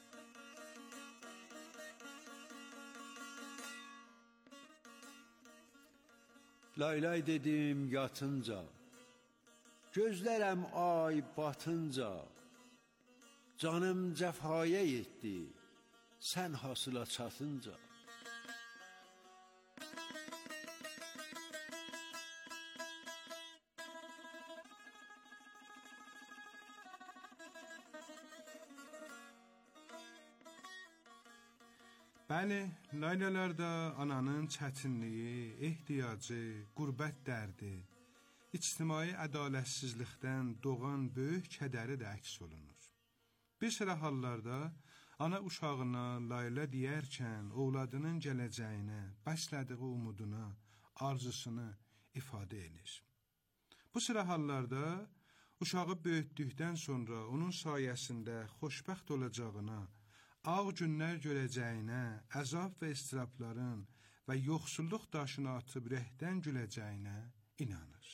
Laylay dedim yatınca, gözlərəm ay batınca, canım cəfaya yetdi, sən hasıla çatınca. Bəli, laylalarda ananın çətinliyi, ehtiyacı, qürbət dərdi, ictimai ədalətsizlikdən doğan böyük kədəri də əks olunur. Bir sıra hallarda ana uşağına layla deyərkən ovladının gələcəyinə, bəslədiyi umuduna, arzusunu ifadə edir. Bu sıra hallarda uşağı böyütdükdən sonra onun sayəsində xoşbəxt olacağına, ağ günlər görəcəyinə, əzab və istirabların və yoxsulluq daşını atıb rəhdən güləcəyinə inanır.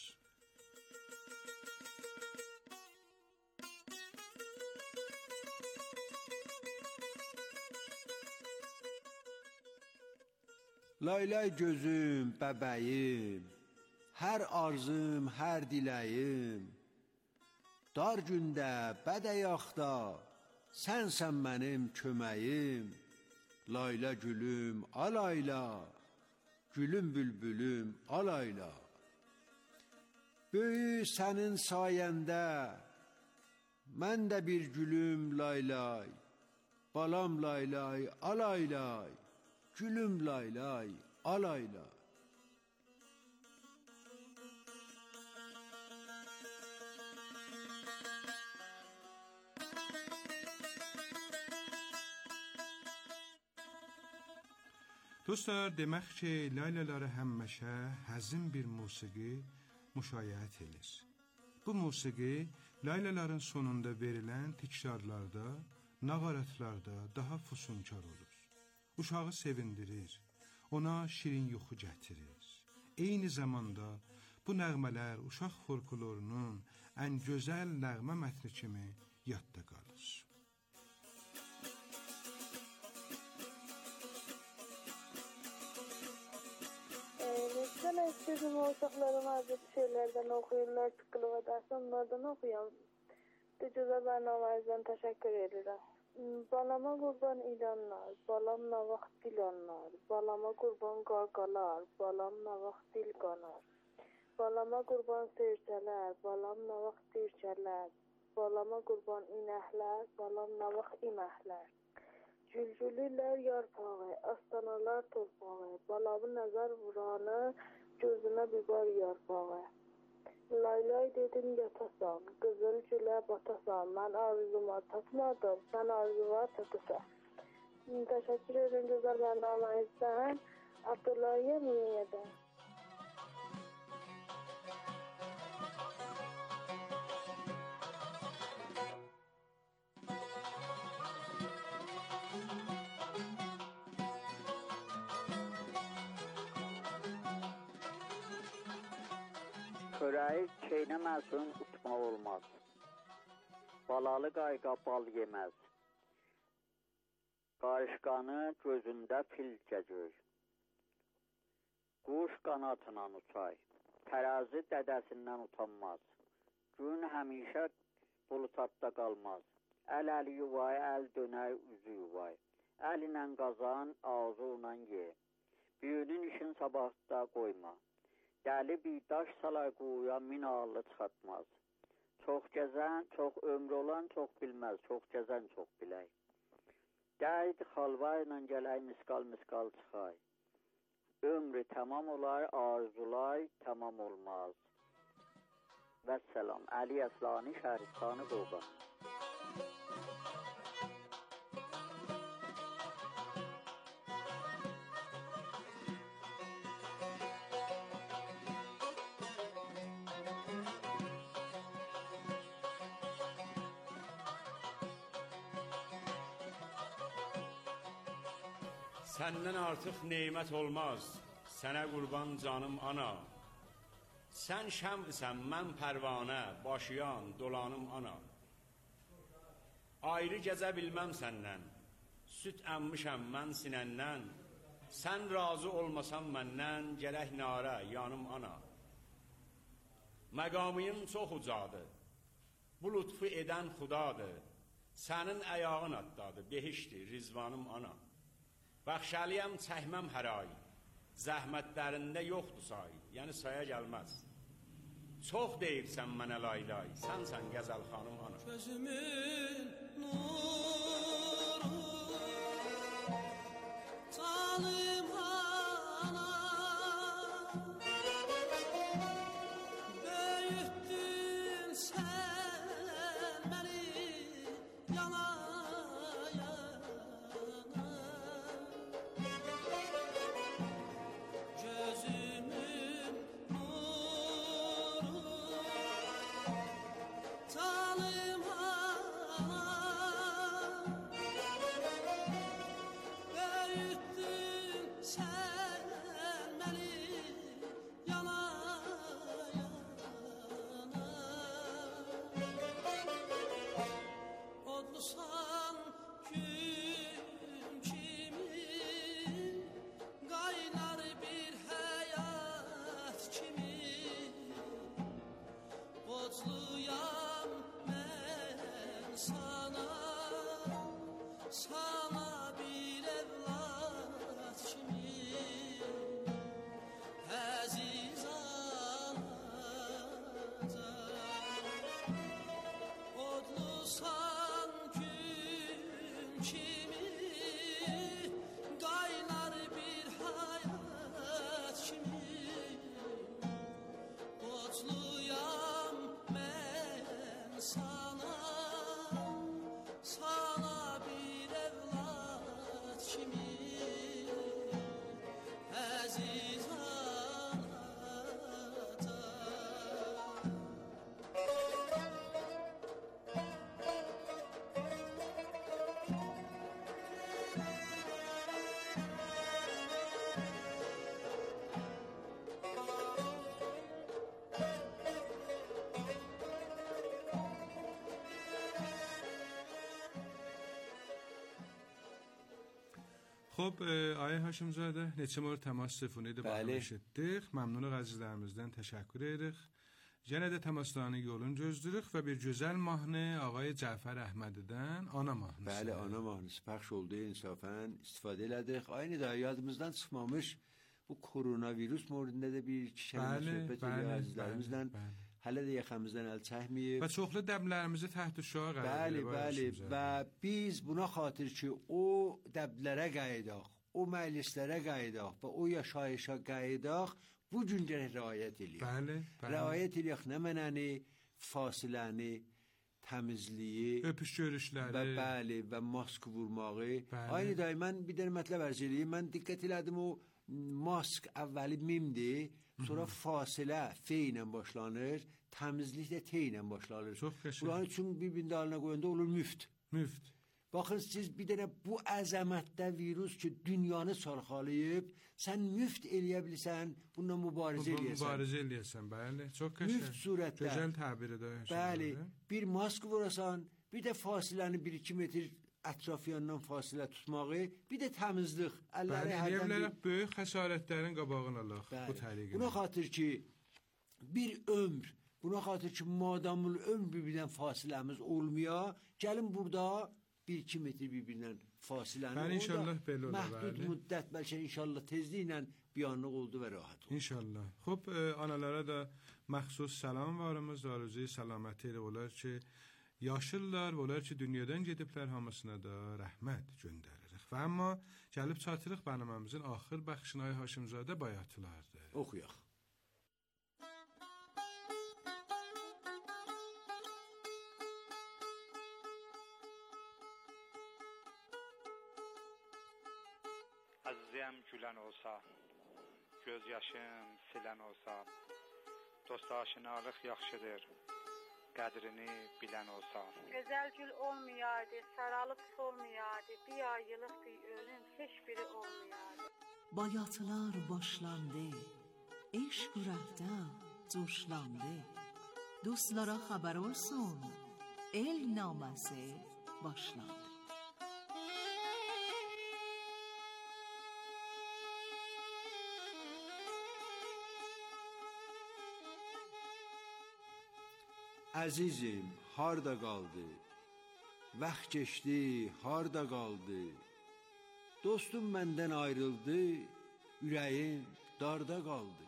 Laylay gözüm, bəbəyim, hər arzum, hər diləyim, dar gündə, bədəyaqda, sənsən mənim köməyim, layla gülüm, alayla, gülüm bülbülüm, alayla. Böyük sənin sayəndə, mən də bir gülüm laylay, balam laylay, alaylay, gülüm laylay, alayla. Dostlar, demək ki, laylaları həmişə həzin bir musiqi müşayiət edir. Bu musiqi laylaların sonunda verilən təkrarlarda, nağaratlarda daha füsunkar olur. Uşağı sevindirir, ona şirin yuxu gətirir. Eyni zamanda bu nəğmələr uşaq folklorunun ən gözəl nəğmə mətni kimi yadda qalır. Neden istedim ortaklarım azıcık şeylerden okuyurlar, sıkılıp ederse onlardan okuyam. Güzel bərnaməmizdən təşəkkür edirəm. Balama qurban ilanlar, balam nə vaxt dilanlar, balama qurban qarqalar, balam nə vaxt dil qanar. Balama qurban seyircələr, balam nə vaxt dirçələr, balama qurban inəklər, balam nə vaxt iməklər. Gülgülülər yarpağı, astanalar torpağı, balamı nəzər vuranı, gözünə bibar yarpağı. Laylay dedim yatasan, qızıl gülə batasan, mən arzuma tatmadım, sən arzuma tatısan. Təşəkkür edirəm gözəl bərnaməmizdən, Abdullahiyə Müniyyədən. Çörəyi çeynəməsin, utmaq olmaz. Balalı qayqa bal yeməz. Qarışqanı gözündə fil gəcür. Quş qanatla uçay. Tərəzi dədəsindən utanmaz. Gün həmişə bulutadda qalmaz. Əl əli yuvay, əl dönər üzü yuvay. Əl ilə qazan, ağzı ilə ye. Büyünün işin sabahda qoyma. Dəli bir daş salar quyuya, min ağlı çıxartmaz. Çox gəzən, çox ömrü olan çox bilməz, çox gəzən çox bilək. Dəyid xalva ilə gələk, miskal miskal çıxay. Ömrü tamam olar, arzular tamam olmaz. Vəssalam, Əli Əslani, Şəhristanı Qoqa. Səndən artıq neymət olmaz, sənə qurban canım ana. Sən şəmsən, mən pərvanə, başıyan, dolanım ana. Ayrı gəzə bilməm səndən, süt əmmişəm mən sinəndən. Sən razı olmasan məndən, gərək narə, yanım ana. Məqamıyım çox ucadır, bu lütfu edən xudadır. Sənin əyağın addadır, behişdir, rizvanım ana. Bəxşəliyəm çəkməm hər ay, zəhmətlərində yoxdur say, yəni saya gəlməz. Çox deyirsən mənə lay lay, sənsən qəzəl xanım ana. Gözümün nuru, canım ana, böyüttün sən məni yana. خب آقای هاشمزاده neçə mor təmas telefonu ilə bağlanış etdik. Məmnunluq əzizlərimizdən təşəkkür edirik. Yenə də təmasların yolunu gözləyirik və bir gözəl mahnı ağay Cəfər Əhmədidən ana mahnısı. Bəli, ana mahnısı pəxş oldu, insafən istifadə elədik. Aynı da yadımızdan çıxmamış bu koronavirus mövzusunda da bir iki kəlmə söhbət edirik əzizlərimizlə. Hələ də yaxamızdan əl çəkməyib. Və çoxlu dəblərimizi təhت şüa qərar Bəli, bəli. Və biz buna xatir ki, o dəblərə qayıdaq, o məclislərə qayıdaq və o yaşayışa qayıdaq, bu gün gərək riayət eləyək. Bəli, bəli. Riayət eləyək nə mənəni, fasiləni, təmizliyi, öpüş görüşləri və bəli, və mask vurmağı. Aynı day mən bir dənə mətləb ərz eləyim. Mən diqqət elədim o mask əvvəli mimdir, sonra fasilə fe ilə başlanır, təmizlik də te ilə başlanır. Çox qəşəng. Bunların üçün bir-birinin dalına qoyanda olur müft. Müft. Baxın siz bir dənə bu əzəmətdə virus ki dünyanı sarxalayıb, sən müft eləyə bilirsən, bununla mübarizə eləyəsən. Mübarizə eləyəsən, bəli. Çox qəşəng. Müft surətdə. Gözəl təbir edir. Bəli. Bir mask vurasan, bir də fasiləni bir iki metr ətraf yandan fasilə tutmağı, bir də təmizlik. Əlləri hərdən bir... böyük xəsarətlərin qabağını alaq bu təriqlə. Buna xatır ki, bir ömr, buna xatır ki, madamul ömr bir-birdən fasiləmiz olmaya, gəlin burada bir iki metr bir-birindən fasiləni bəli, inşallah belə olur. Məhdud müddət, bəlkə inşallah tezliklə biyanlıq oldu və rahat oldu. İnşallah. Xub, e, analara da məxsus salam varımız, arzuyu salaməti ilə olar ki, yaşırlar, olar ki, dünyadan gediblər, hamısına da rəhmət göndəririk. Və amma gəlib çatırıq bənəməmizin axır bəxşinə Haşimzadə bayatılardır. Oxuyaq. Əzizim gülən olsa, göz yaşım silən olsa, dost aşinalıq yaxşıdır, qədrini bilən olsa. Gözəl gül olmayaydı, saralıb solmayaydı, bir ayılıq bir ölüm heç biri olmayaydı. Bayatılar başlandı, eşq ürəkdə coşlandı. Dostlara xəbər olsun, el naməsi başlandı. Əzizim, harda qaldı? Vaxt keçdi, harda qaldı? Dostum məndən ayrıldı, ürəyim darda qaldı.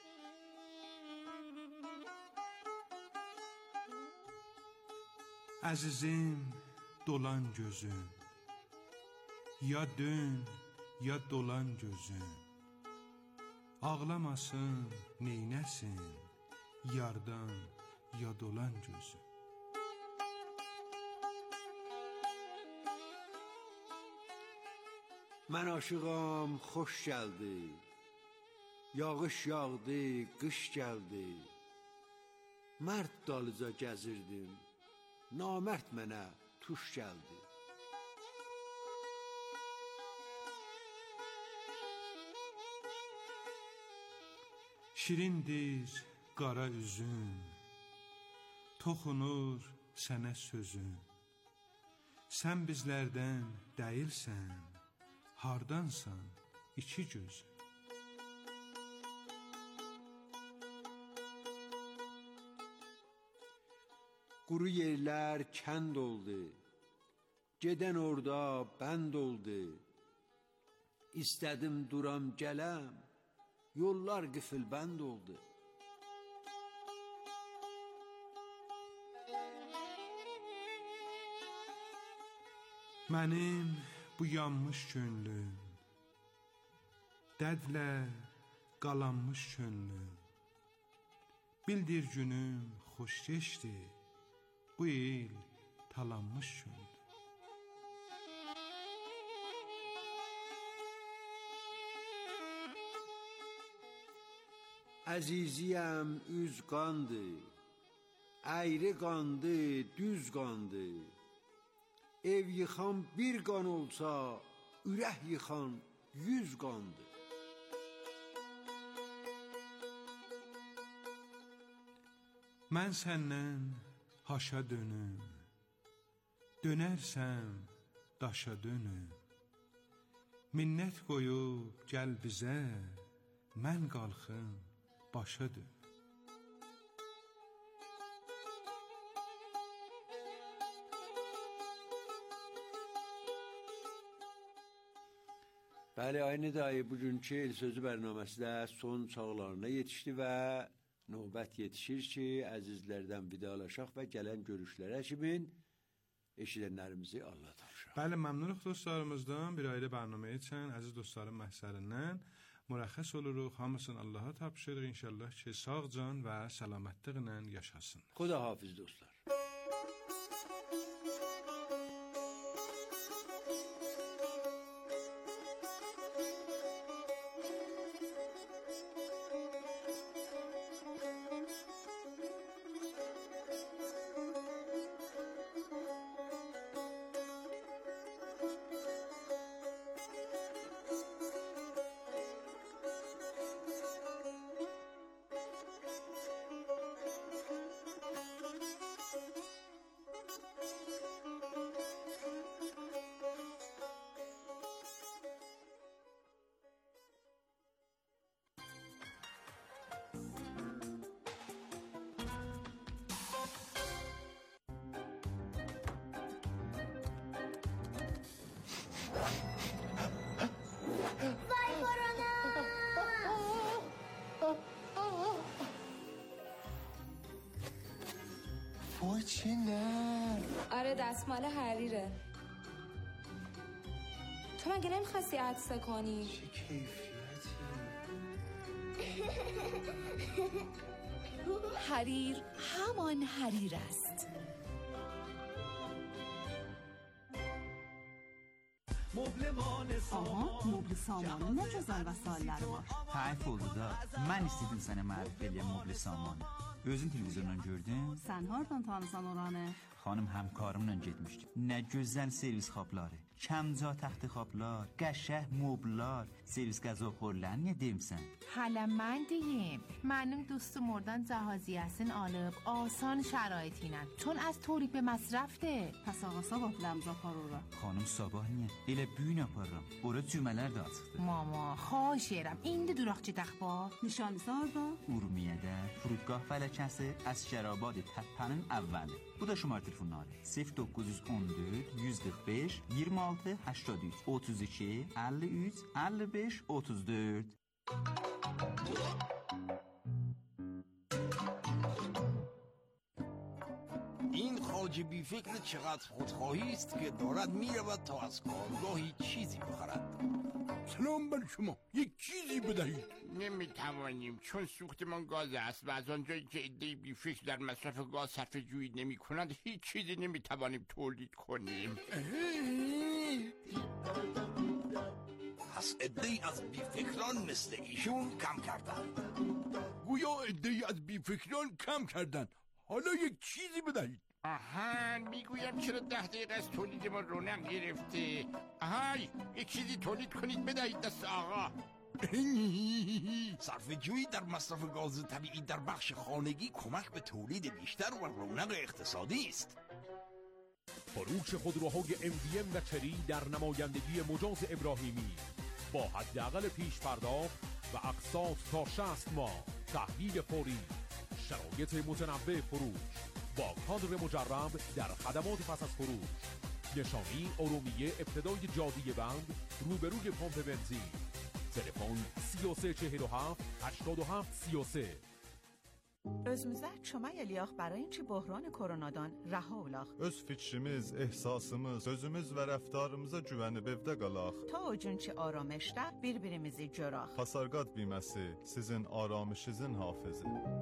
Əzizim, dolan gözün, ya dön, ya dolan gözün. Ağlamasın, neynəsin, yardan ya dolan gözü. Mən aşığam, xoş gəldi. Yağış yağdı, qış gəldi. Mərd dalıca gəzirdim. Namərd mənə tuş gəldi. Şirindir qara üzün, toxunur sənə sözün. Sən bizlərdən deyilsən, hardansan iki gözün. Quru yerlər kənd oldu, gedən orada bənd oldu. İstədim duram gələm, yollar qıfılbənd oldu. Mənim bu yanmış könlüm, dərdlə qalanmış könlüm. Bildir günüm xoş keçdi, bu il talanmış könlüm. Əziziyəm üz qandı, əyri qandı, düz qandı. Ev yıxan bir qan olsa, ürək yıxan yüz qandı. Mən səndən haşa dönüm, dönərsəm daşa dönüm. Minnət qoyub gəl bizə, mən qalxım başa dön. Bəli, aynı dayı bugünkü El Sözü bərnaməsi də son çağlarına yetişdi və növbət yetişir ki, əzizlərdən vidalaşaq və gələn görüşlərə kimin eşidənlərimizi Allah tapşıraq. Bəli, məmnunuq dostlarımızdan bir ayrı bərnamə üçün əziz dostların məhsərindən mürəxəs oluruq. Hamısını Allaha tapşırıq inşallah ki, sağ can və səlamətliklə yaşasın. Xuda hafiz dostlar. آره دستمال حریره. تو مگه نمیخواستی عطسه کنی؟ چه کیفیتی. حریر همان حریر است. Aha, mobli samanı ne güzel vəsaitləri var. Hayf oldu da, mən istedim sənə mərif eləyəm mobli samanı. Özün televizordan gördün? Sən hardan tanısan oranı? Xanım həmkarımla getmişdim. Nə gözəl servis xapları, kəmca taxtı xaplar, qəşəng moblar, servis qəzaxorlarını niyə demsən? حالا من دیم منم دوست مردن جهازی هستین آلب آسان شرایطینن چون از تولید به مصرف ده. Pəs ağa sabah biləmz apar ora. Xanım sabah niyə? Elə büyün aparıram. Ora cümələr də açıqdır. ماما خواهش edirəm indi duraqçı dəxba. Nişanlısı harda? Urmiyədə فرودگاه فلکəsi Əsgərabad təpənin əvvəli. Bu da şumar telefonları. صفر dokuz on dörd yüz qırx beş iyirmi altı هشتاد و üç otuz iki elli üç elli beş otuz dörd. این خواجه بی فکر چقدر خودخواهی است که دارد میرود تا از کارگاهی چیزی بخرد. سلام بر شما، یک چیزی بدهید. نمیتوانیم چون سوختمان گاز است و از آنجایی که عده‌ای بی فکر در مصرف گاز صرفه جویی نمی کنند هیچ چیزی نمیتوانیم تولید کنیم. پس عده‌ای از بی فکران مثل ایشون کم کردن. گویا عده‌ای از بی فکران کم کردن. حالا یک چیزی بدهید. آها میگویم چرا ده دقیقه از تولید ما رونق گرفته. آهای یک چیزی تولید کنید بدهید دست آقا. صرفه جویی در مصرف گاز طبیعی در بخش خانگی کمک به تولید بیشتر و رونق اقتصادی است. فروش خودروهای ام دی ام و چری در نمایندگی مجاز ابراهیمی با حداقل پیش پرداخت و اقساط تا شصت ماه، تحویل فوری، شرایط متنوع فروش با کادر مجرب در خدمات پس از فروش. نشانی ارومیه ابتدای جادیه بند روبروی پمپ بنزین. تلفن سی و سه چهل و هفت هشتاد و هفت سی و سه. Özümüzdə çömək eləyək barayınçı böhran koronadan rəha olaq. Öz fikrimiz, ehsasımız, sözümüz və rəftarımıza güvənib evdə qalaq. Ta o gün ki aramışda bir-birimizi görək. Pasargad بیمسی sizin aramışınızın hafızı.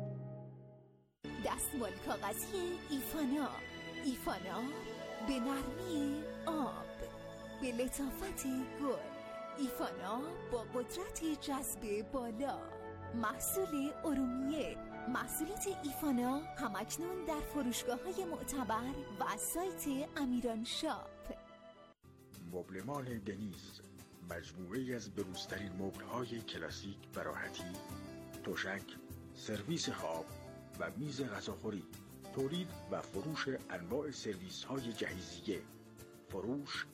دستمال کاغذی ایفانا ایفانا به نرمی آب به لطافت گل ایفانا با قدرت جذب بالا محصول ارومیه محصولات ایفانا همکنون در فروشگاه‌های معتبر و سایت امیران شاپ. مبلمان دنیز مجموعه از بروزترین مبل‌های کلاسیک و راحتی، تشک، سرویس خواب و میز غذاخوری، تولید و فروش انواع سرویس‌های جهیزیه، فروش